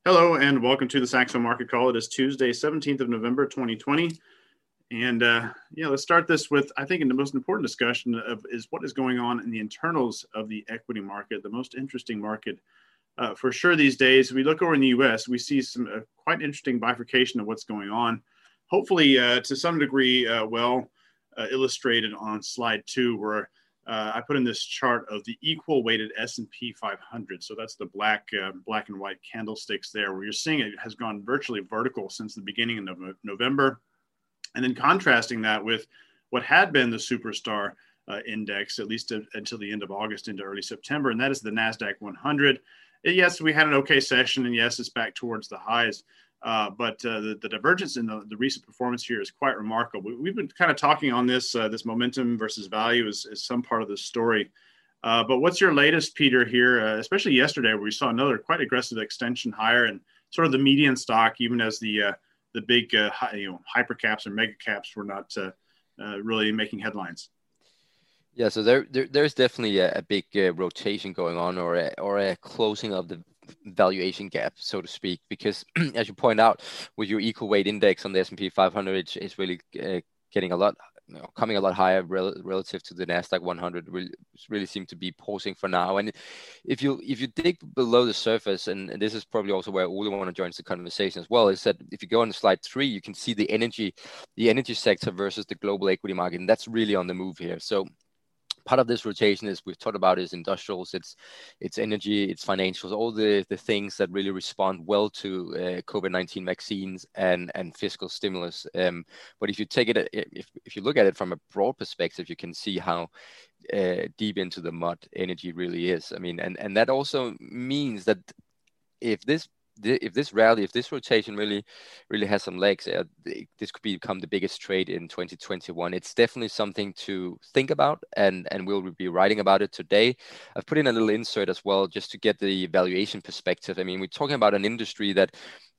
Hello and welcome to the Saxo Market Call. It is Tuesday, 17th of November, 2020. And let's start this with, I think, the most important discussion is what is going on in the internals of the equity market, the most interesting market for sure these days. We look over in the US, we see some quite interesting bifurcation of what's going on. Hopefully, to some degree, illustrated on slide 2, where I put in this chart of the equal weighted S&P 500. So that's the black and white candlesticks there, where you're seeing it has gone virtually vertical since the beginning of November. And then contrasting that with what had been the superstar index, at least until the end of August into early September, and that is the NASDAQ 100. Yes, we had an okay session, and yes, it's back towards the highs. But the divergence in the recent performance here is quite remarkable. We've been kind of talking on this momentum versus value is some part of the story. But what's your latest, Peter, here, especially yesterday, where we saw another quite aggressive extension higher and sort of the median stock, even as the big hyper caps or mega caps were not really making headlines? Yeah, so there's definitely a big rotation going on, or a closing of the valuation gap, so to speak, because as you point out, with your equal weight index on the S&P 500, it's really getting a lot, coming a lot higher relative to the NASDAQ 100. Really seem to be pausing for now. And if you dig below the surface, and this is probably also where Ole want to join the conversation as well, is that if you go on slide 3, you can see the energy sector versus the global equity market, and that's really on the move here. So part of this rotation, is we've talked about, is industrials, it's energy, it's financials, all the things that really respond well to COVID-19 vaccines and fiscal stimulus. But if you take it, if you look at it from a broad perspective, you can see how deep into the mud energy really is. I mean, and that also means that if this rotation really has some legs, this could become the biggest trade in 2021. It's definitely something to think about, and we'll be writing about it today. I've put in a little insert as well, just to get the valuation perspective. I mean, we're talking about an industry that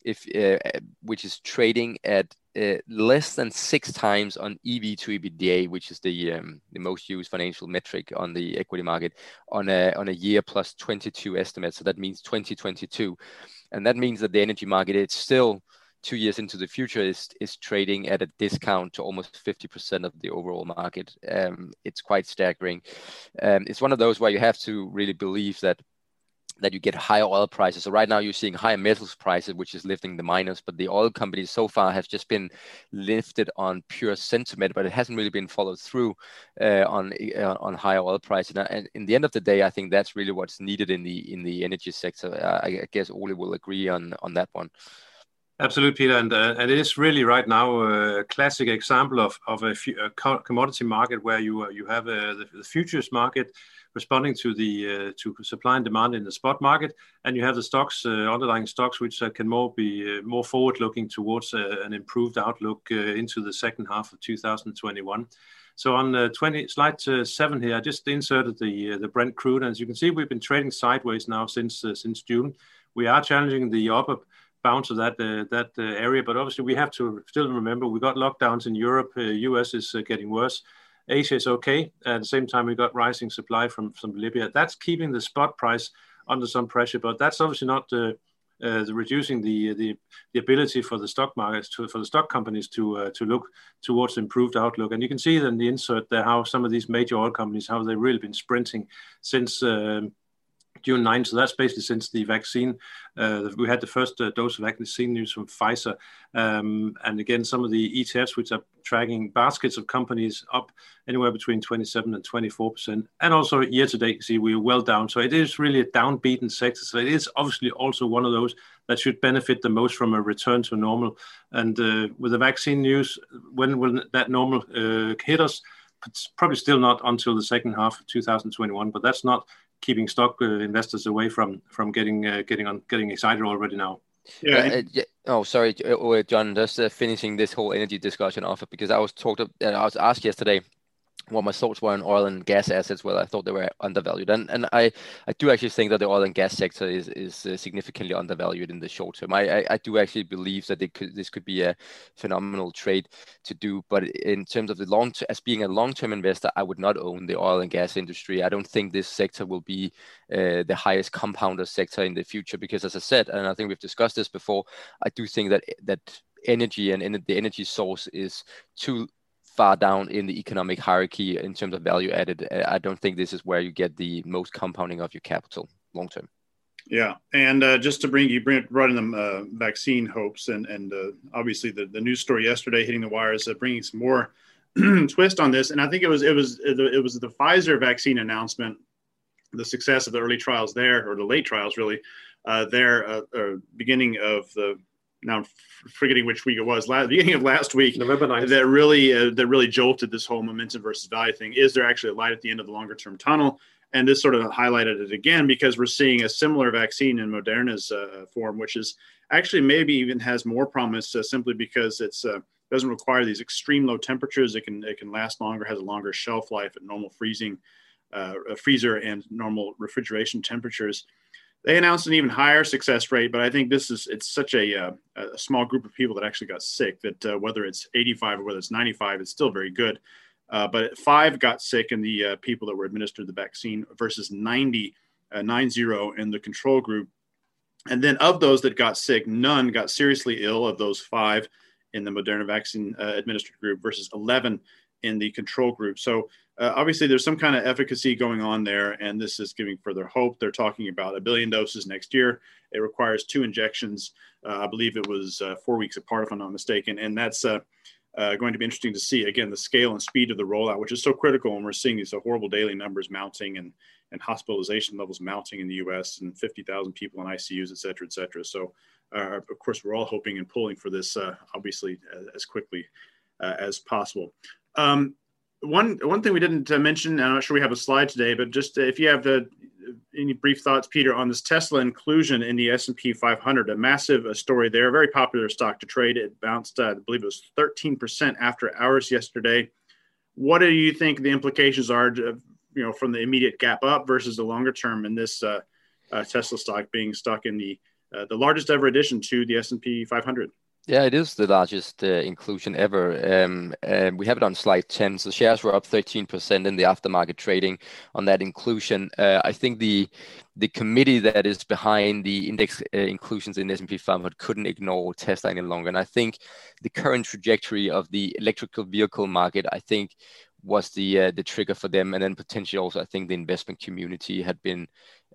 which is trading at less than 6 times on EV to EBITDA, which is the most used financial metric on the equity market, on a year plus 22 estimate. So that means 2022, and that means that the energy market, it's still 2 years into the future, is trading at a discount to almost 50% of the overall market. It's quite staggering. It's one of those where you have to really believe that you get higher oil prices. So right now you're seeing higher metals prices, which is lifting the miners, but the oil companies so far have just been lifted on pure sentiment, but it hasn't really been followed through on higher oil prices. And in the end of the day, I think that's really what's needed in the energy sector. I guess Ole will agree on that one. Absolutely, Peter, and it is really right now a classic example of a commodity market where you have the futures market responding to the supply and demand in the spot market, and you have the stocks, underlying stocks, which can be more forward-looking towards an improved outlook into the second half of 2021. So on slide 7 here, I just inserted the Brent crude, and as you can see, we've been trading sideways now since June. We are challenging the upper bounds of that area, but obviously we have to still remember we got lockdowns in Europe. US is getting worse. Asia is okay. At the same time, we got rising supply from Libya. That's keeping the spot price under some pressure, but that's obviously not reducing the ability for the stock markets for the stock companies to look towards improved outlook. And you can see in the insert there how some of these major oil companies, how they've really been sprinting since June 9th. So that's basically since the vaccine. We had the first dose of vaccine news from Pfizer. And again, some of the ETFs, which are tracking baskets of companies, up anywhere between 27 and 24%. And also year to date, see, we're well down. So it is really a downbeaten sector. So it is obviously also one of those that should benefit the most from a return to normal. And with the vaccine news, when will that normal hit us? It's probably still not until the second half of 2021, but that's not keeping stock investors away from getting excited already now. Yeah. Oh, sorry, John. Just finishing this whole energy discussion off, because I was asked yesterday what my thoughts were on oil and gas assets, whether I thought they were undervalued. And I do actually think that the oil and gas sector is significantly undervalued in the short term. I do actually believe that this could be a phenomenal trade to do. But in terms of the as being a long-term investor, I would not own the oil and gas industry. I don't think this sector will be the highest compounder sector in the future, because, as I said, and I think we've discussed this before, I do think that energy and the energy source is too far down in the economic hierarchy in terms of value added. I don't think this is where you get the most compounding of your capital long term. Yeah, and just to brought in the vaccine hopes, and obviously the news story yesterday hitting the wires, bringing some more twist on this. And I think it was the Pfizer vaccine announcement, the success of the early trials there, or the late trials really, beginning of the, now I'm forgetting which week it was, beginning of last week, November 9th. that really jolted this whole momentum versus value thing. Is there actually a light at the end of the longer term tunnel? And this sort of highlighted it again, because we're seeing a similar vaccine in Moderna's form, which is actually maybe even has more promise, simply because it's doesn't require these extreme low temperatures. It can last longer, has a longer shelf life at normal freezer and normal refrigeration temperatures. They announced an even higher success rate, but I think it's such a small group of people that actually got sick that whether it's 85 or whether it's 95, it's still very good. But 5 got sick in the people that were administered the vaccine versus 90 in the control group. And then of those that got sick, none got seriously ill of those 5 in the Moderna vaccine administered group versus 11 in the control group. So obviously there's some kind of efficacy going on there, and this is giving further hope. They're talking about 1 billion doses next year. It requires 2 injections. I believe it was 4 weeks apart, if I'm not mistaken. And that's going to be interesting to see, again, the scale and speed of the rollout, which is so critical when we're seeing these horrible daily numbers mounting and hospitalization levels mounting in the US, and 50,000 people in ICUs, et cetera, et cetera. So, of course, we're all hoping and pulling for this, obviously, as quickly as possible. One thing we didn't mention, I'm not sure we have a slide today, but just if you have any brief thoughts, Peter, on this Tesla inclusion in the S&P 500, a massive story there, a very popular stock to trade. It bounced, I believe it was 13% after hours yesterday. What do you think the implications are, from the immediate gap up versus the longer term in this Tesla stock being stuck in the largest ever addition to the S&P 500? Yeah, it is the largest inclusion ever. We have it on slide 10. So shares were up 13% in the aftermarket trading on that inclusion. I think the committee that is behind the index inclusions in S&P 500 couldn't ignore Tesla any longer. And I think the current trajectory of the electrical vehicle market, I think, was the trigger for them. And then potentially also, I think the investment community had been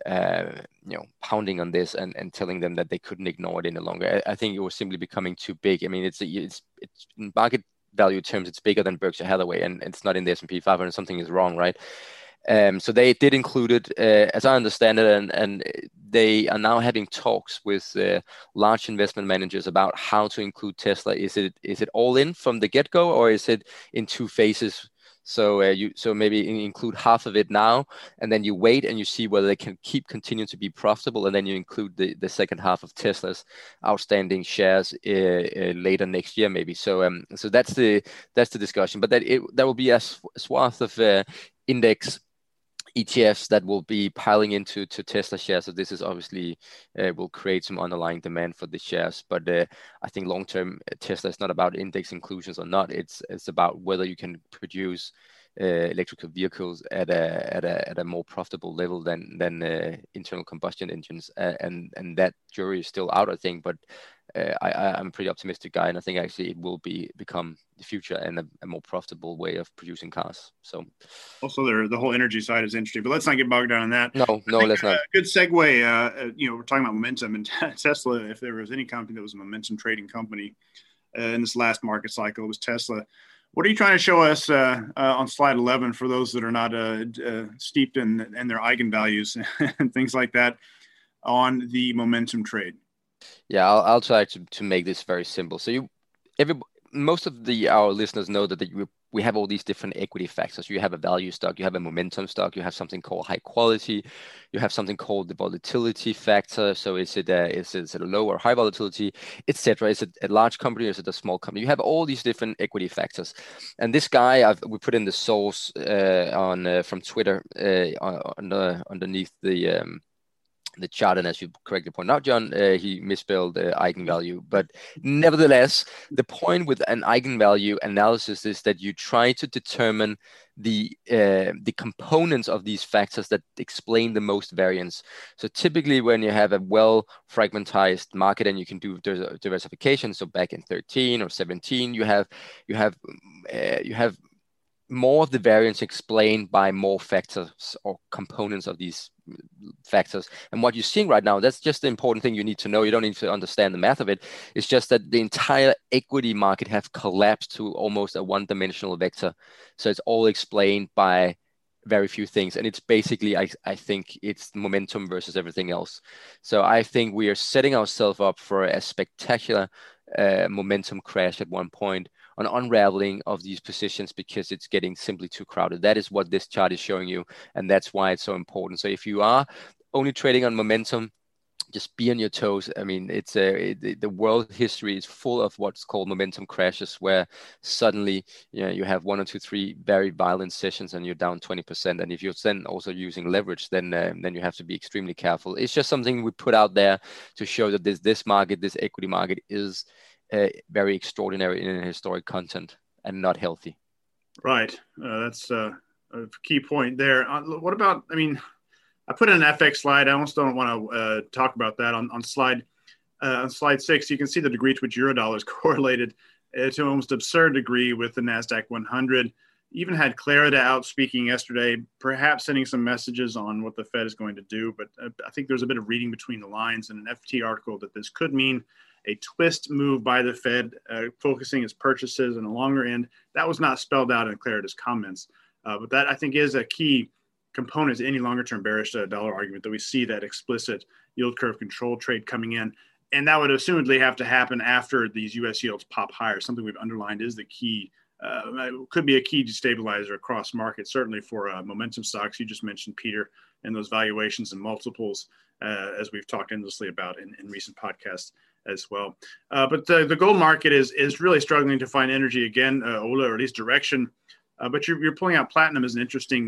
pounding on this and telling them that they couldn't ignore it any longer. I think it was simply becoming too big. I mean, it's in market value terms, it's bigger than Berkshire Hathaway, and it's not in the S&P 500. Something is wrong, right? So they did include it, as I understand it, and they are now having talks with large investment managers about how to include Tesla. Is it all in from the get-go, or is it in 2 phases? So maybe include half of it now, and then you wait and you see whether they can continue to be profitable, and then you include the second half of Tesla's outstanding shares later next year, maybe. So that's the discussion. But that will be a swath of index ETFs that will be piling into Tesla shares. So this is obviously will create some underlying demand for the shares. But I think long term, Tesla is not about index inclusions or not. It's about whether you can produce electrical vehicles at a more profitable level than internal combustion engines. And that jury is still out, I think. But I'm a pretty optimistic guy, and I think actually it will become the future and a more profitable way of producing cars. So also the whole energy side is interesting, but let's not get bogged down in that. No, let's not. Good segue. We're talking about momentum, and Tesla. If there was any company that was a momentum trading company in this last market cycle, it was Tesla. What are you trying to show us on slide 11 for those that are not steeped in their eigenvalues and things like that on the momentum trade? Yeah, I'll try to make this very simple. So most of our listeners know that we have all these different equity factors. You have a value stock, you have a momentum stock, you have something called high quality, you have something called the volatility factor. So is it a low or high volatility, etc.? Is it a large company or is it a small company? You have all these different equity factors. And this guy, we put in the source from Twitter underneath the chart, and as you correctly point out, John, he misspelled eigenvalue. But nevertheless, the point with an eigenvalue analysis is that you try to determine the components of these factors that explain the most variance. So typically, when you have a well fragmentized market and you can do diversification, so back in 13 or 17, you have more of the variance explained by more factors or components of these factors. And what you're seeing right now, that's just the important thing you need to know. You don't need to understand the math of it. It's just that the entire equity market have collapsed to almost a one-dimensional vector. So it's all explained by very few things. And it's basically, I think it's momentum versus everything else. So I think we are setting ourselves up for a spectacular momentum crash at one point, an unraveling of these positions, because it's getting simply too crowded. That is what this chart is showing you, and that's why it's so important. So if you are only trading on momentum, just be on your toes. I mean, the world history is full of what's called momentum crashes, where suddenly you have 1 or 2, 3 very violent sessions and you're down 20%. And if you're then also using leverage, then you have to be extremely careful. It's just something we put out there to show that this equity market is very extraordinary in historic content and not healthy. Right. That's a key point there. What about, I mean, I put in an FX slide. I almost don't want to talk about that on slide 6. You can see the degree to which Eurodollar is correlated to an almost absurd degree with the NASDAQ 100. Even had Clarida out speaking yesterday, perhaps sending some messages on what the Fed is going to do. But I think there's a bit of reading between the lines in an FT article that this could mean a twist move by the Fed, focusing its purchases on the longer end. That was not spelled out in Clarida's comments. But that, I think, is a key component to any longer-term bearish dollar argument, that we see that explicit yield curve control trade coming in. And that would assumedly have to happen after these U.S. yields pop higher. Something we've underlined is the key, could be a key destabilizer across markets, certainly for momentum stocks. You just mentioned, Peter, and those valuations and multiples, as we've talked endlessly about in recent podcasts as well. But the gold market is really struggling to find energy again, Ola, or at least direction. But you're pulling out platinum as an interesting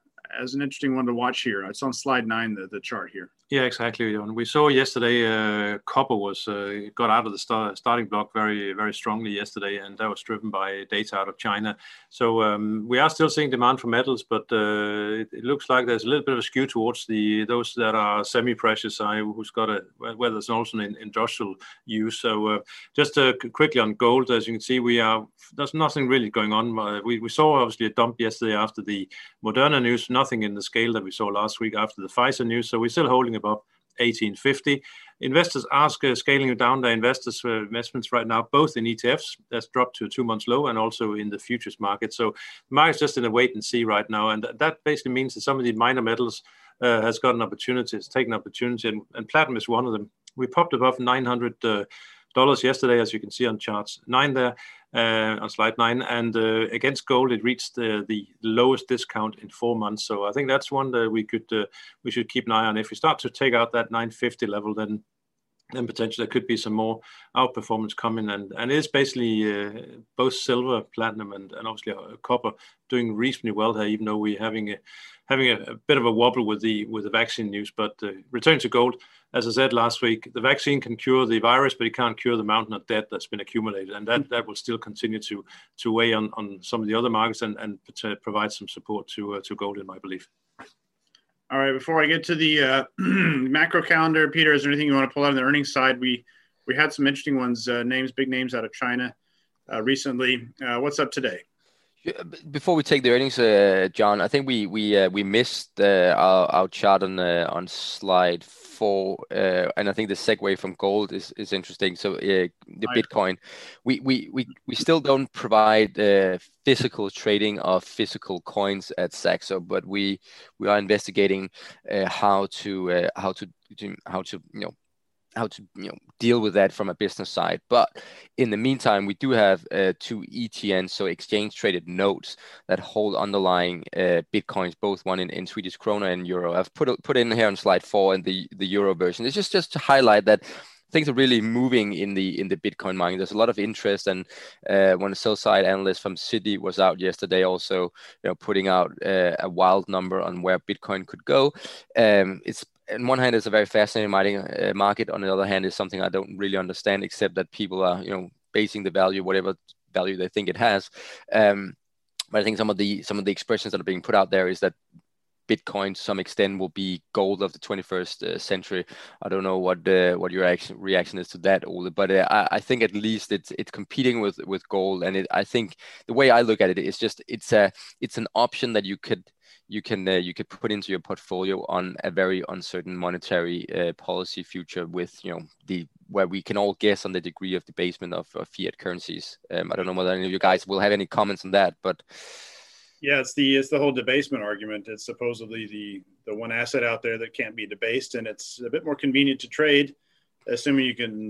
one to watch here. It's on slide 9, the chart here. Yeah, exactly. And we saw yesterday copper was got out of the starting block very, very strongly yesterday, and that was driven by data out of China. So we are still seeing demand for metals, but it looks like there's a little bit of a skew towards those that are semi-precious, who's got where there's also an industrial use. So just quickly on gold, as you can see, there's nothing really going on. We saw obviously a dump yesterday after the Moderna news, nothing in the scale that we saw last week after the Pfizer news. So we're still holding above 1850. Investors are scaling down their investments right now, both in ETFs, that's dropped to a 2-month low, and also in the futures market. So the market's just in a wait and see right now. And that basically means that some of the minor metals has got an opportunity, it's taken opportunity, and platinum is one of them. We popped above $900 yesterday, as you can see on charts 9 there, on slide 9, and against gold it reached the lowest discount in 4 months. So I think that's one that we should keep an eye on. If we start to take out that 950 level, then potentially there could be some more outperformance coming, and it is basically both silver, platinum, and obviously copper doing reasonably well here, even though we're having a bit of a wobble with the vaccine news. But returning to gold, as I said last week, the vaccine can cure the virus, but it can't cure the mountain of debt that's been accumulated, and that will still continue to weigh on some of the other markets and to provide some support to gold, in my belief. All right, before I get to the macro calendar, Peter, is there anything you want to pull out on the earnings side? We had some interesting ones, big names out of China recently. What's up today? Before we take the earnings, John, I think we missed our chart on slide 4, and I think the segue from gold is interesting. So the Bitcoin, we still don't provide physical trading of physical coins at Saxo, but we are investigating how to deal with that from a business side. But in the meantime, we do have 2 ETNs, so exchange traded notes that hold underlying Bitcoins, both one in Swedish krona and euro. I've put in here on slide 4 in the euro version. It's just to highlight that things are really moving in the Bitcoin market. There's a lot of interest, and when a sell side analyst from Citi was out yesterday, also putting out a wild number on where Bitcoin could go. It's on one hand, it's a very fascinating market. On the other hand, it's something I don't really understand, except that people are basing the value, whatever value they think it has. But I think some of the expressions that are being put out there is that Bitcoin to some extent will be gold of the 21st century. I don't know what your reaction is to that, Ole, but I think at least it's competing with gold, and I think the way I look at it is just it's an option that you could put into your portfolio on a very uncertain monetary policy future with where we can all guess on the degree of debasement of fiat currencies. I don't know whether any of you guys will have any comments on that, but. Yeah, it's the whole debasement argument. It's supposedly the one asset out there that can't be debased, and it's a bit more convenient to trade, assuming you can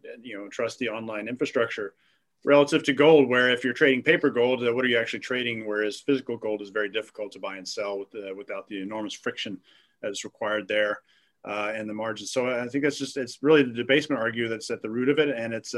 trust the online infrastructure, relative to gold, where if you're trading paper gold, what are you actually trading? Whereas physical gold is very difficult to buy and sell without the enormous friction that's required there and the margins. So I think it's really the debasement argument that's at the root of it, and it's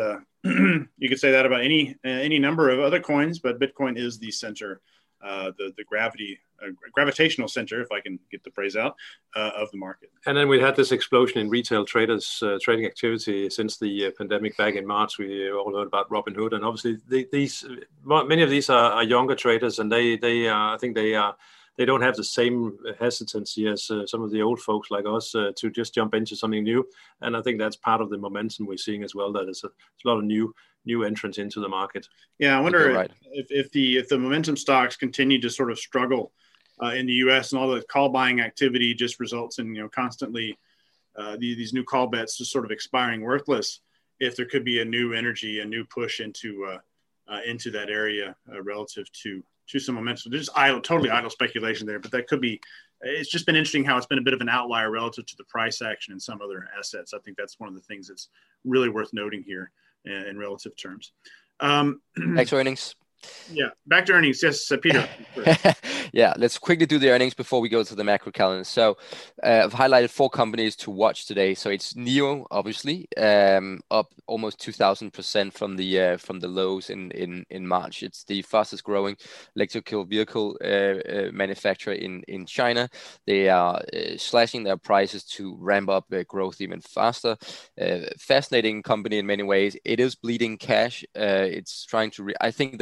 you could say that about any number of other coins, but Bitcoin is the center. The gravitational center, if I can get the phrase out, of the market. And then we had this explosion in retail traders trading activity since the pandemic back in March. We all heard about Robinhood, and obviously many of these are younger traders, and I think they don't have the same hesitancy as some of the old folks like us to just jump into something new. And I think that's part of the momentum we're seeing as well. That there's a lot of new entrants into the market. Yeah, I wonder if the momentum stocks continue to sort of struggle in the U.S. and all the call buying activity just results in constantly these new call bets just sort of expiring worthless. If there could be a new energy, a new push into that area relative to some momentum. There's totally idle speculation there, but that could be. It's just been interesting how it's been a bit of an outlier relative to the price action in some other assets. I think that's one of the things that's really worth noting here in relative terms. Back to earnings. Yeah, back to earnings. Yes, Peter. Yeah, let's quickly do the earnings before we go to the macro calendar. So I've highlighted 4 companies to watch today. So it's NIO, obviously, up almost 2,000% from the lows in March. It's the fastest growing electrical vehicle manufacturer in China. They are slashing their prices to ramp up their growth even faster. Fascinating company in many ways. It is bleeding cash. It's trying to. I think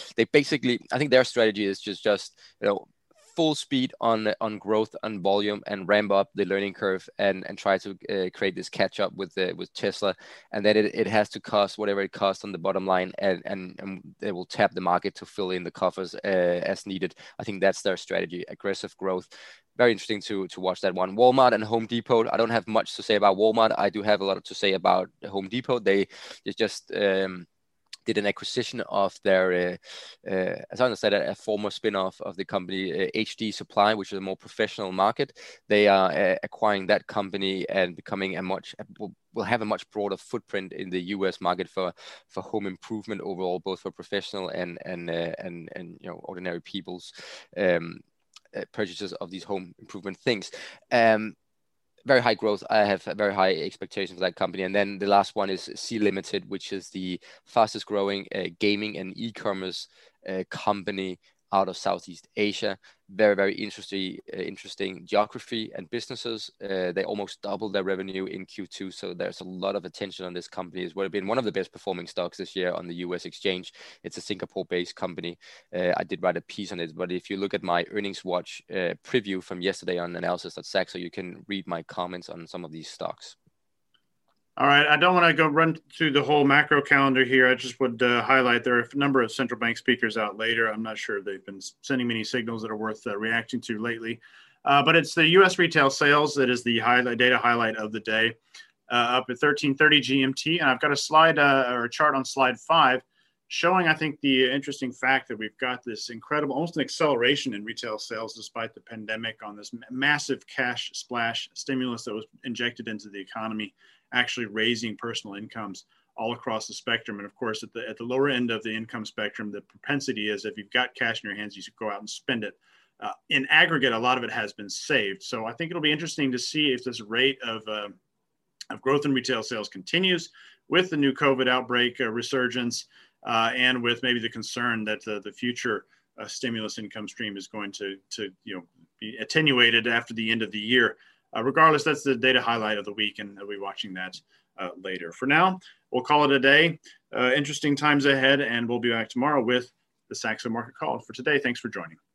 their strategy is just full speed on growth and volume and ramp up the learning curve and try to create this catch up with Tesla, and then it has to cost whatever it costs on the bottom line, and they will tap the market to fill in the coffers as needed. I think that's their strategy, aggressive growth. Very interesting to watch that one. Walmart and Home Depot. I don't have much to say about Walmart. I do have a lot to say about Home Depot. They just did an acquisition of their, as I understand it, a former spin-off of the company HD Supply, which is a more professional market. They are acquiring that company and becoming will have a much broader footprint in the US market for home improvement overall, both for professional and ordinary people's purchases of these home improvement things. Very high growth. I have a very high expectation for that company. And then the last one is Sea Limited, which is the fastest growing gaming and e-commerce company out of Southeast Asia. Very, very interesting geography and businesses. They almost doubled their revenue in Q2. So there's a lot of attention on this company. It's been one of the best performing stocks this year on the US exchange. It's a Singapore-based company. I did write a piece on it, but if you look at my earnings watch preview from yesterday on analysis.saxo, you can read my comments on some of these stocks. All right, I don't want to go run through the whole macro calendar here. I just would highlight there are a number of central bank speakers out later. I'm not sure they've been sending many signals that are worth reacting to lately. But it's the U.S. retail sales that is the data highlight of the day, up at 13:30 GMT. And I've got a slide or a chart on slide 5 showing, I think, the interesting fact that we've got this incredible, almost an acceleration in retail sales despite the pandemic on this massive cash splash stimulus that was injected into the economy, actually raising personal incomes all across the spectrum. And of course, at the lower end of the income spectrum, the propensity is if you've got cash in your hands, you should go out and spend it. In aggregate, a lot of it has been saved. So I think it'll be interesting to see if this rate of growth in retail sales continues with the new COVID outbreak resurgence, and with maybe the concern that the future stimulus income stream is going to be attenuated after the end of the year. Regardless, that's the data highlight of the week, and we'll be watching that later. For now, we'll call it a day. Interesting times ahead, and we'll be back tomorrow with the Saxo Market Call. For today, thanks for joining.